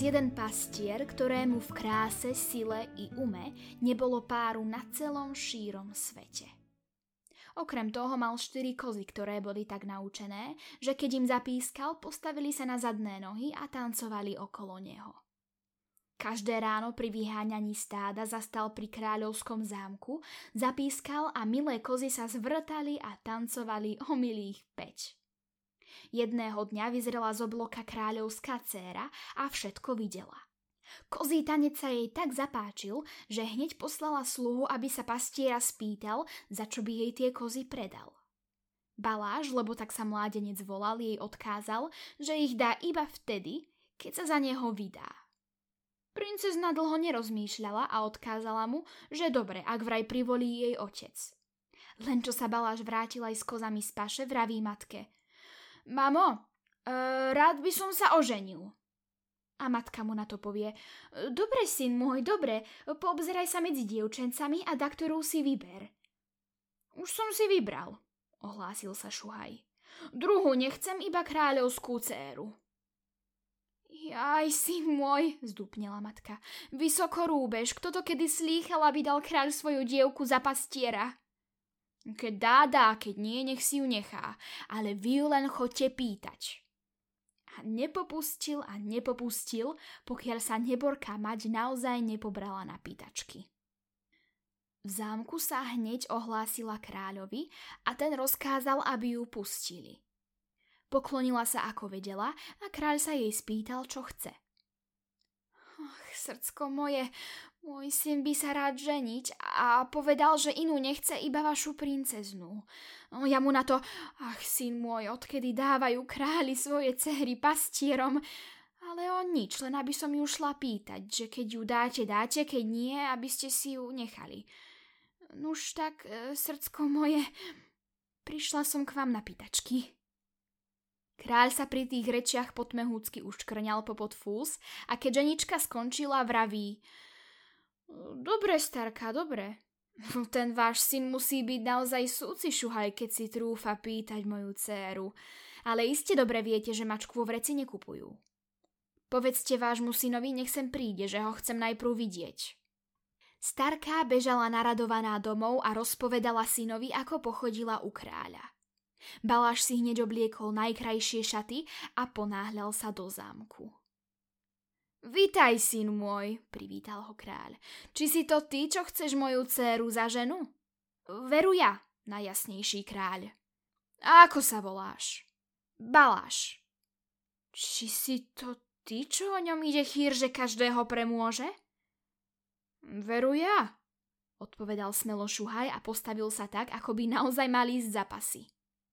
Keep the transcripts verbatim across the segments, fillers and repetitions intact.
jeden pastier, ktorému v kráse, sile i ume nebolo páru na celom šírom svete. Okrem toho mal štyri kozy, ktoré boli tak naučené, že keď im zapískal, postavili sa na zadné nohy a tancovali okolo neho. Každé ráno pri vyháňaní stáda zastal pri kráľovskom zámku, zapískal a milé kozy sa zvrtali a tancovali o milých päť. Jedného dňa vyzrela z obloka kráľovská dcéra a všetko videla. Kozí tanec sa jej tak zapáčil, že hneď poslala sluhu, aby sa pastiera spýtal, za čo by jej tie kozy predal. Baláš, lebo tak sa mládenec volal, jej odkázal, že ich dá iba vtedy, keď sa za neho vydá. Princezna dlho nerozmýšľala a odkázala mu, že dobre, ak vraj privolí jej otec. Len čo sa Baláš vrátil aj s kozami z paše, vraví matke: Mamo, e, rád by som sa oženil. A matka mu na to povie: Dobre, syn môj, dobre, poobzeraj sa medzi dievčencami a da ktorú si vyber. Už som si vybral, ohlásil sa Šuhaj. Druhu nechcem, iba kráľovskú dcéru. Jaj, syn môj, zdúpnela matka, vysoko rúbeš, kto to kedy slýchal, aby dal kráľ svoju dievku za pastiera? Keď dá, dá, keď nie, nech si ju nechá, ale vy ju len choďte pýtať. A nepopustil a nepopustil, pokiaľ sa neborká mať naozaj nepobrala na pýtačky. V zámku sa hneď ohlásila kráľovi a ten rozkázal, aby ju pustili. Poklonila sa ako vedela a kráľ sa jej spýtal, čo chce. Ach, srdcko moje, môj syn by sa rád ženiť a povedal, že inú nechce, iba vašu princeznú. Ja mu na to: ach, syn môj, odkedy dávajú králi svoje dcery pastierom, ale on nič, len aby som ju šla pýtať, že keď ju dáte, dáte, keď nie, aby ste si ju nechali. Nuž tak, srdcko moje, prišla som k vám na pýtačky. Kráľ sa pri tých rečiach potmehúcky uškrňal popod fús a keď ženička skončila, vraví: Dobre, starka, dobre. Ten váš syn musí byť naozaj súci Šuhaj, keď si trúfa pýtať moju dcéru. Ale iste dobre viete, že mačku vo vreci nekupujú. Povedzte vášmu synovi, nech sem príde, že ho chcem najprv vidieť. Starka bežala naradovaná domov a rozpovedala synovi, ako pochodila u kráľa. Baláš si hneď obliekol najkrajšie šaty a ponáhľal sa do zámku. Vitaj, syn môj, privítal ho kráľ. Či si to ty, čo chceš moju dcéru za ženu? Veru ja, najjasnejší kráľ. A ako sa voláš? Baláš. Či si to ty, čo o ňom ide chýr, že každého premôže? Veru ja, odpovedal smelo Šuhaj a postavil sa tak, ako by naozaj mal ísť za pasy.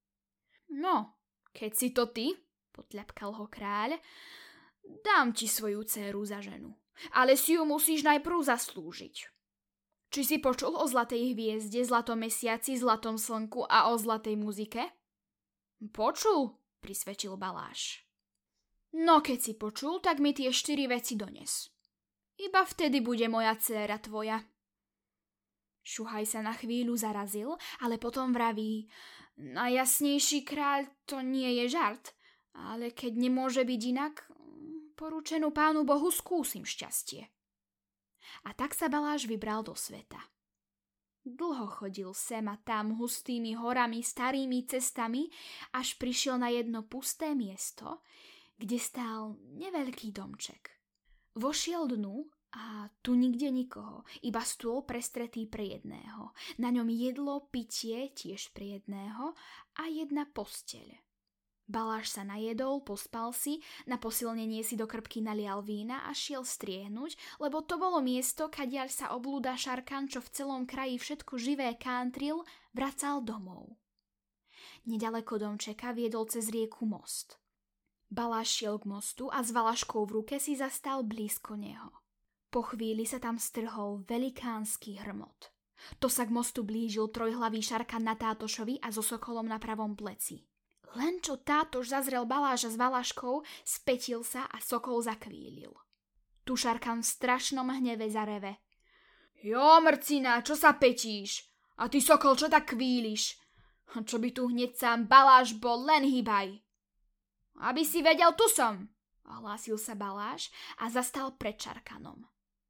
No, keď si to ty, potľapkal ho kráľ, dám ti svoju dcéru za ženu, ale si ju musíš najprv zaslúžiť. Či si počul o zlatej hviezde, zlatom mesiaci, zlatom slnku a o zlatej muzike? Počul, prisvedčil Baláš. No keď si počul, tak mi tie štyri veci dones. Iba vtedy bude moja dcéra tvoja. Šuhaj sa na chvíľu zarazil, ale potom vraví: Najjasnejší kráľ, to nie je žart, ale keď nemôže byť inak, poručenú pánu Bohu skúsim šťastie. A tak sa Baláš vybral do sveta. Dlho chodil sem a tam hustými horami, starými cestami, až prišiel na jedno pusté miesto, kde stál neveľký domček. Vošiel dnu a tu nikde nikoho, iba stôl prestretý pre jedného. Na ňom jedlo, pitie tiež pre jedného a jedna posteľ. Baláš sa najedol, pospal si, na posilnenie si do krpky nalial vína a šiel striehnúť, lebo to bolo miesto, kadiaľ sa oblúda Šarkan, čo v celom kraji všetko živé kántril, vracal domov. Nedaleko domčeka viedol cez rieku most. Baláš šiel k mostu a s valaškou v ruke si zastal blízko neho. Po chvíli sa tam strhol velikánsky hrmot. To sa k mostu blížil trojhlavý Šarkan na tátošovi a so sokolom na pravom pleci. Len čo tátoš zazrel Baláža s valaškou, spätil sa a sokol zakvílil. Tu Šarkan v strašnom hneve zareve. Jo, mrcina, čo sa petíš? A ty, sokol, čo tak kvíliš? Čo by tu hneď sám Baláš bol, len hýbaj. Aby si vedel, tu som. ohlásil sa Baláš a zastal pred Šarkanom.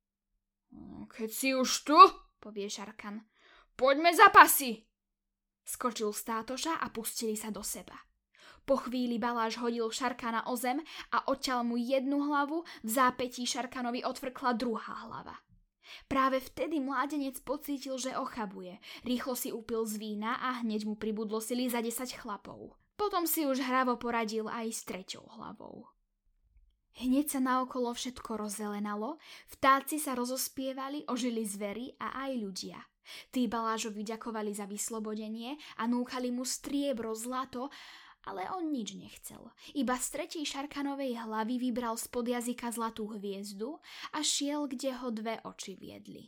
Keď si už tu, povie Šarkan, poďme za pasy. Skočil z tátoša a pustili sa do seba. Po chvíli Baláš hodil Šarkana o zem a odťal mu jednu hlavu, v zápätí Šarkanovi odfrkla druhá hlava. Práve vtedy mládenec pocítil, že ochabuje. Rýchlo si upil z vína a hneď mu pribudlo sily za desať chlapov. Potom si už hravo poradil aj s treťou hlavou. Hneď sa naokolo všetko rozzelenalo, vtáci sa rozospievali, ožili zvery a aj ľudia. Tí Balážovi ďakovali za vyslobodenie a núkali mu striebro, zlato, ale on nič nechcel. Iba z tretej Šarkanovej hlavy vybral spod jazyka zlatú hviezdu a šiel, kde ho dve oči viedli.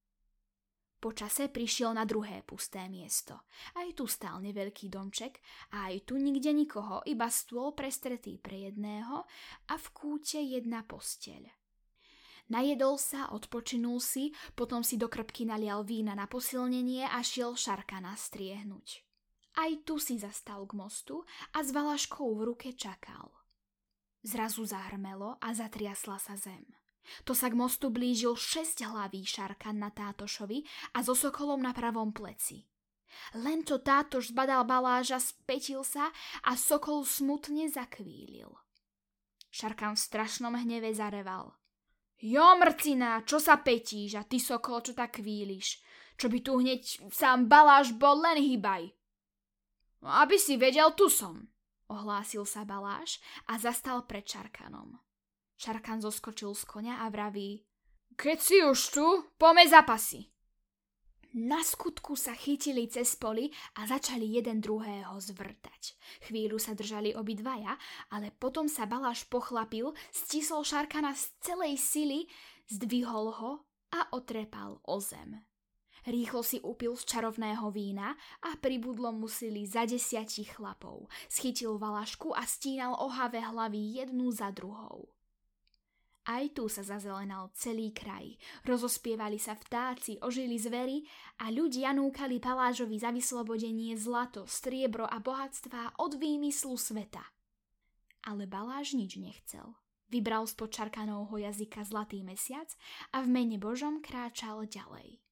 Po čase prišiel na druhé pusté miesto. Aj tu stál neveľký domček a aj tu nikde nikoho, iba stôl prestretý pre jedného a v kúte jedna posteľ. Najedol sa, odpočinul si, potom si do krpky nalial vína na posilnenie a šiel Šarkana striehnúť. Aj tu si zastal k mostu a s valaškou v ruke čakal. Zrazu zahrmelo a zatriasla sa zem. To sa k mostu blížil šesťhlavý Šarkan na tátošovi a so sokolom na pravom pleci. Len čo tátoš zbadal Baláža, spätil sa a sokol smutne zakvílil. Šarkan v strašnom hneve zareval. Jo, mrcina, čo sa petíš a ty, sokol, čo tak kvíliš? Čo by tu hneď sám Baláž bol, len hýbaj. No, aby si vedel, tu som, ohlásil sa Baláš a zastal pred Šarkanom. Šarkan zoskočil z koňa a vraví, keď si už tu, poďme za pasy. Na skutku sa chytili cez poli a začali jeden druhého zvrtať. Chvíľu sa držali obidvaja, ale potom sa Baláš pochlapil, stisol Šarkana z celej sily, zdvihol ho a otrepal o zem. Rýchlo si upil z čarovného vína a pribudlo mu sily za desiatich chlapov. Schytil valašku a stínal ohavé hlavy jednu za druhou. Aj tu sa zazelenal celý kraj. Rozospievali sa vtáci, ožili zvery a ľudia núkali Balážovi za vyslobodenie zlato, striebro a bohatstvá od výmyslu sveta. Ale Baláž nič nechcel. Vybral spod Šarkanovho jazyka zlatý mesiac a v mene Božom kráčal ďalej.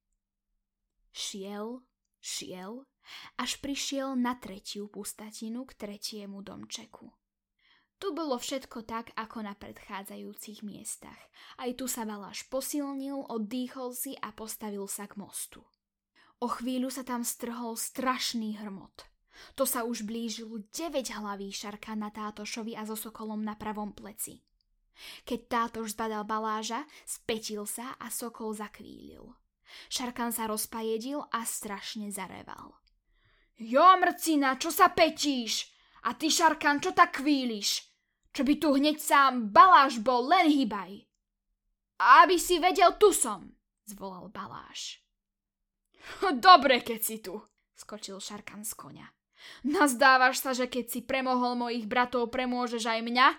Šiel, šiel, až prišiel na tretiu pustatinu k tretiemu domčeku. Tu bolo všetko tak, ako na predchádzajúcich miestach. Aj tu sa Baláž posilnil, oddýchol si a postavil sa k mostu. O chvíľu sa tam strhol strašný hrmot. To sa už blížil deväťhlavý Šarkan na tátošovi a so sokolom na pravom pleci. Keď tátoš zbadal Baláža, spätil sa a sokol zakvílil. Šarkan sa rozpajedil a strašne zareval. Jo, mrcina, čo sa petíš? A ty, Šarkan, čo tak kvíliš? Čo by tu hneď sám Baláž bol, len hýbaj. Aby si vedel, tu som, zvolal Baláž. Dobre, keď si tu, skočil Šarkan z koňa. Nazdávaš sa, že keď si premohol mojich bratov, premôžeš aj mňa?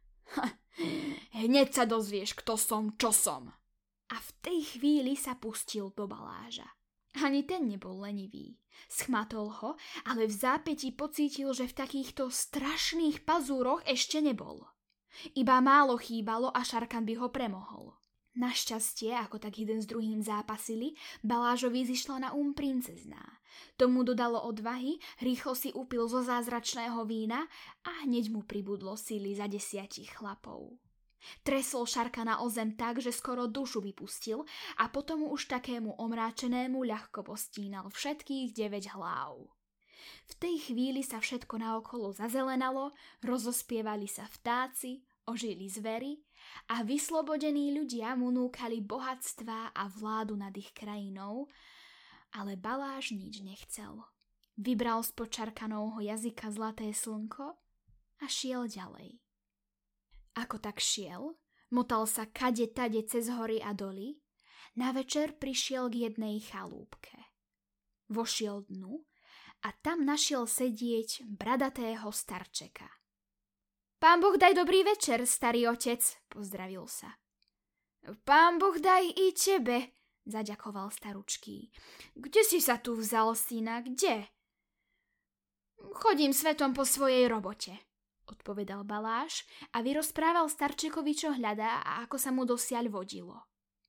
Hneď sa dozvieš, kto som, čo som. A v tej chvíli sa pustil do Baláža. Ani ten nebol lenivý. Schmatol ho, ale v zápätí pocítil, že v takýchto strašných pazúroch ešte nebol. Iba málo chýbalo a Šarkan by ho premohol. Našťastie, ako tak jeden s druhým zápasili, Balážovi zišla na um princezná. Tomu dodalo odvahy, rýchlo si upil zo zázračného vína a hneď mu pribudlo síly za desiatich chlapov. Tresol Šarkana o zem tak, že skoro dušu vypustil a potom už takému omráčenému ľahko postínal všetkých deväť hlav. V tej chvíli sa všetko naokolo zazelenalo, rozospievali sa vtáci, ožili zvery a vyslobodení ľudia mu núkali bohatstvá a vládu nad ich krajinou, ale Baláž nič nechcel. Vybral spod Šarkanovho jazyka zlaté slnko a šiel ďalej. Ako tak šiel, motal sa kade tade cez hory a doly, na večer prišiel k jednej chalúbke. Vošiel dnu a tam našiel sedieť bradatého starčeka. Pán Boh daj dobrý večer, starý otec, pozdravil sa. Pán Boh daj i tebe, zaďakoval staručký. Kde si sa tu vzal, syna, kde? Chodím svetom po svojej robote, odpovedal Baláš a vyrozprával starčekovi, čo hľadá a ako sa mu dosiaľ vodilo.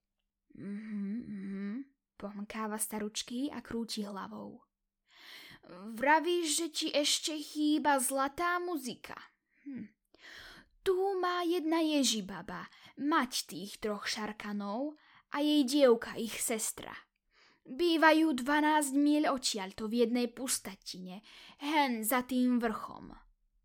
Mhm, mhm, pomkáva staručky a krúti hlavou. Vravíš, že ti ešte chýba zlatá muzika. Hm. Tu má jedna Ježibaba, mať tých troch šarkanov a jej dievka, ich sestra. Bývajú dvanásť míľ odtiaľto v jednej pustatine, hen za tým vrchom.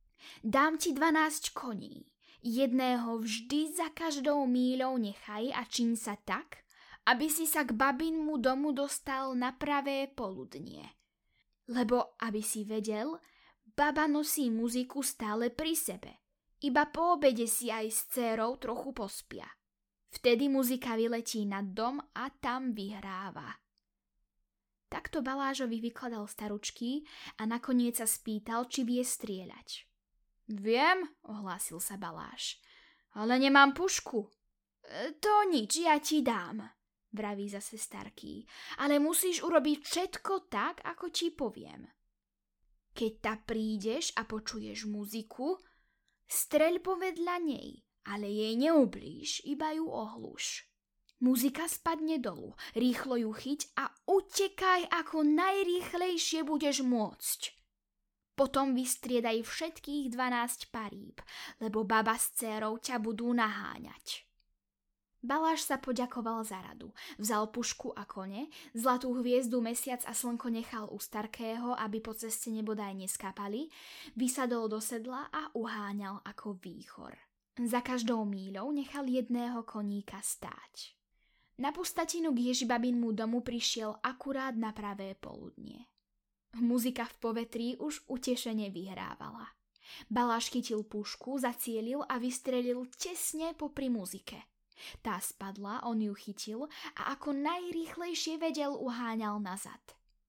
Dám ti dvanásť koní, jedného vždy za každou míľou nechaj a čiň sa tak, aby si sa k babinmu domu dostal na pravé poludnie. Lebo, aby si vedel, baba nosí muziku stále pri sebe. Iba po obede si aj s dcérou trochu pospia. Vtedy muzika vyletí nad dom a tam vyhráva. Takto Balážovi vykladal staručky a nakoniec sa spýtal, či vie strieľať. Viem, ohlásil sa Baláš, ale nemám pušku. E, to nič, ja ti dám, vraví zase starký, ale musíš urobiť všetko tak, ako ti poviem. Keď ta prídeš a počuješ muziku, streľ povedľa nej, ale jej neublíž, iba ju ohluš. Muzika spadne dolu, rýchlo ju chyť a utekaj, ako najrýchlejšie budeš môcť. Potom vystriedaj všetkých dvanásť paríb, lebo baba s dcérou ťa budú naháňať. Baláš sa poďakoval za radu, vzal pušku a kone, zlatú hviezdu, mesiac a slnko nechal u starkého, aby po ceste nebodaj neskapali, vysadol do sedla a uháňal ako výchor. Za každou míľou nechal jedného koníka stáť. Na pustatinu k Ježibabinmu domu prišiel akurát na pravé poludnie. Muzika v povetrí už utešene vyhrávala. Baláš chytil pušku, zacielil a vystrelil tesne popri muzike. Tá spadla, on ju chytil a ako najrýchlejšie vedel uháňal nazad.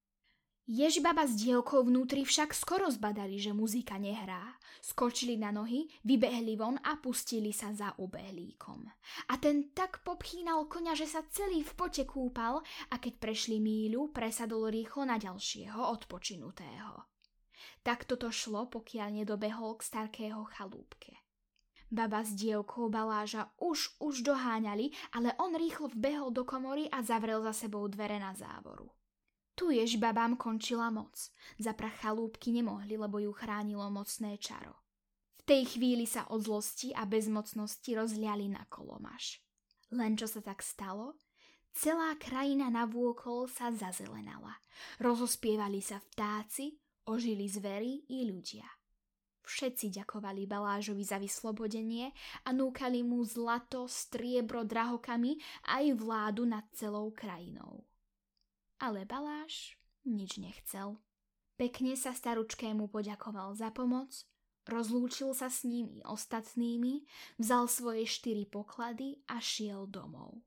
Ježibaba s dievkou vnútri však skoro zbadali, že muzika nehrá. Skočili na nohy, vybehli von a pustili sa za ubehlíkom. A ten tak popchínal koňa, že sa celý v pote kúpal a keď prešli míľu, presadol rýchlo na ďalšieho odpočinutého. Tak toto šlo, pokiaľ nedobehol k starkého chalúbke. Baba s dievkou Baláža už už doháňali, ale on rýchlo vbehol do komory a zavrel za sebou dvere na závoru. Tu Ježibabám končila moc. Za prach chalúbky nemohli, lebo ju chránilo mocné čaro. V tej chvíli sa od zlosti a bezmocnosti rozliali na kolomaš. Len čo sa tak stalo, celá krajina navôkol sa zazelenala. Rozospievali sa vtáci, ožili zvery i ľudia. Všetci ďakovali Balážovi za vyslobodenie a núkali mu zlato, striebro, drahokamy aj vládu nad celou krajinou. Ale Baláš nič nechcel. Pekne sa staručkému poďakoval za pomoc, rozlúčil sa s ním i ostatnými, vzal svoje štyri poklady a šiel domov.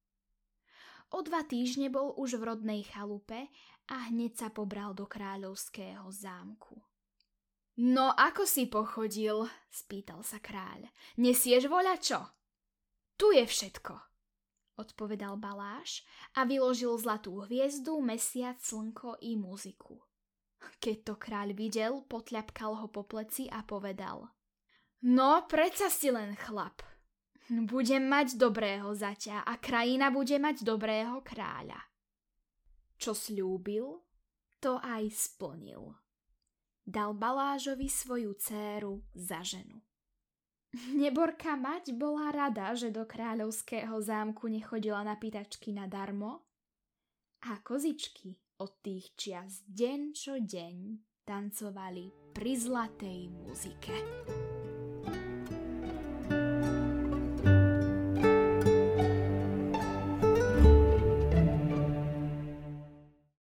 O dva týždne bol už v rodnej chalupe a hneď sa pobral do kráľovského zámku. No ako si pochodil? Spýtal sa kráľ. Nesieš voľačo? Tu je všetko, odpovedal Baláš a vyložil zlatú hviezdu, mesiac, slnko i muziku. Keď to kráľ videl, potľapkal ho po pleci a povedal: No, predsa si len chlap. Budem mať dobrého zaťa a krajina bude mať dobrého kráľa. Čo sľúbil, to aj splnil. Dal Balážovi svoju dcéru za ženu. Neborka mať bola rada, že do kráľovského zámku nechodila na pýtačky nadarmo a kozičky od tých čias deň čo deň tancovali pri zlatej muzike.